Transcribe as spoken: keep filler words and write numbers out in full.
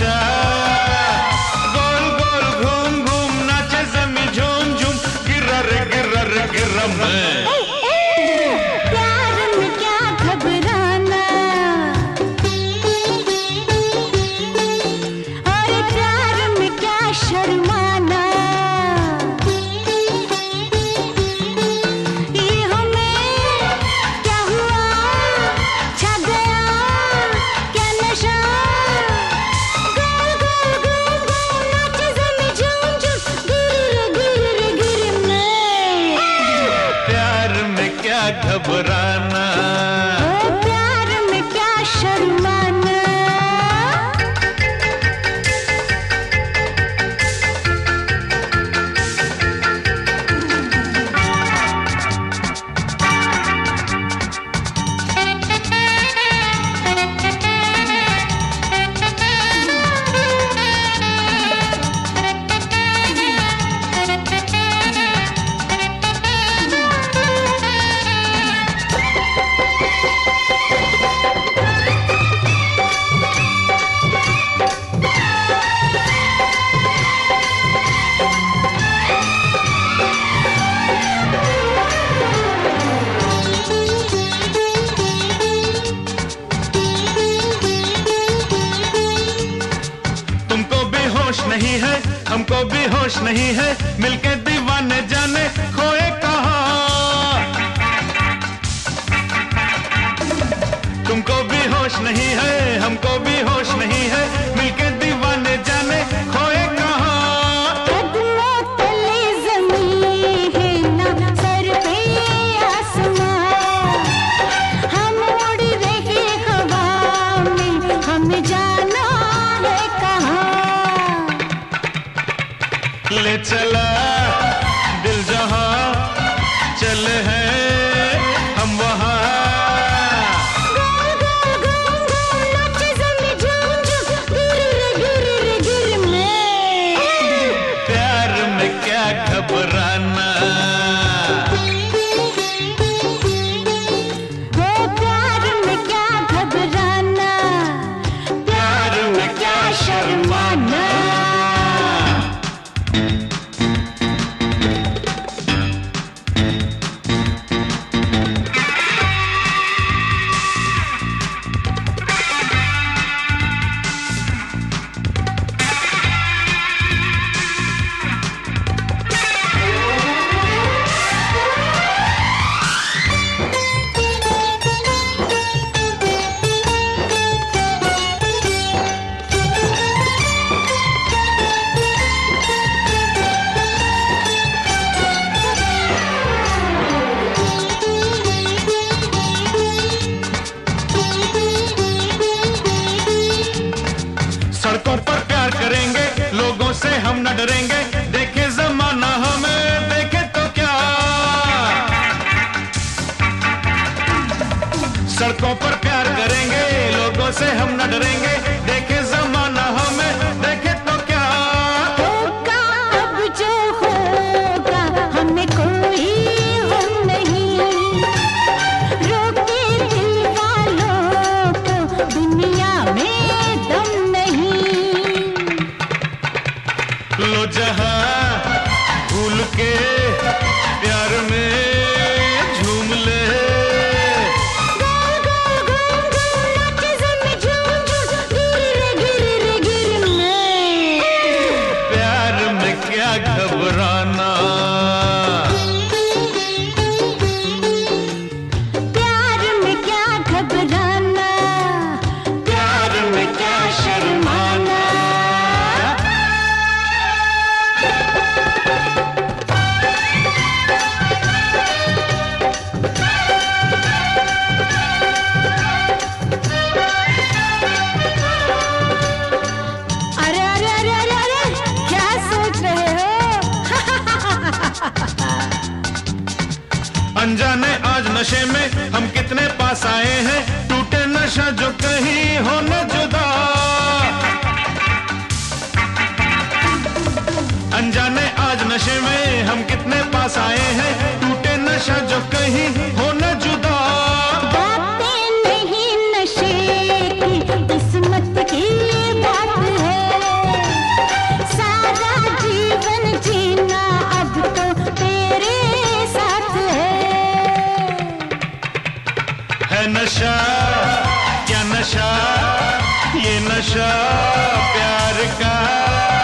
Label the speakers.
Speaker 1: नशा, गोल गोल घूम घूम नाचे जमी झूम झूम, गिरा रे गिरा रे गिरा मैं।
Speaker 2: प्यार में क्या घबराना, और प्यार में क्या शर्माना, ये हमें क्या हुआ, छा गया क्या नशा, गोल गोल घूम घूम नाचे जमी झूम झूम, गिर गिर गिर मैं।
Speaker 1: प्यार में क्या घबराना,
Speaker 2: ओ प्यार में क्या शर्माना।
Speaker 1: तुमको भी होश नहीं है, हमको भी होश नहीं है, मिलके दीवाने जाने खोए कहाँ। तुमको भी होश नहीं है, हमको भी होश नहीं है, मिलके दीवाने जाने खोए कहाँ।
Speaker 2: कदमों तले ज़मीं है ना सर पे आसमां, हम उड़ रहे हवा में, हमें जाना है कहाँ।
Speaker 1: ले चला दिल जहां, चले हैं हम वहां।
Speaker 2: गोल गोल घूम घूम नाचे ज़मीं झूम झूम, गिर गिर गिर मैं।
Speaker 1: प्यार में क्या घबराना,
Speaker 2: ओ प्यार में क्या घबराना, प्यार में क्या शर्माना।
Speaker 1: सड़कों पर प्यार करेंगे, लोगों से हम न डरेंगे, देखे जमाना हमें देखे तो क्या। सड़कों पर प्यार करेंगे, लोगों से हम न डरेंगे, देखे जमाना हमें देखे तो क्या।
Speaker 2: होगा अब जो होगा, हमें कोई गम नहीं, रोके दिल वालों को दुनिया में दम नहीं।
Speaker 1: लो जहां भूल के प्यार में झूम ले।
Speaker 2: गोल गोल घूम घूम नाचे ज़मीं झूम झूम, गिर गिर गिर मैं।
Speaker 1: प्यार में क्या घबराना,
Speaker 2: प्यार में क्या घबराना, प्यार में क्या शर्माना। अरे अरे अरे अरे अरे क्या सोच रहे हो?
Speaker 1: अनजाने आज नशे में हम कितने पास आए हैं, टूटे नशा जो कहीं हो न जुदा। अनजाने आज नशे में हम कितने पास आए हैं, टूटे नशा जो कहीं हो न जुदा।
Speaker 2: बातें नहीं नशे की, किस्मत की बात है।
Speaker 1: है नशा, क्या नशा, ये नशा प्यार का।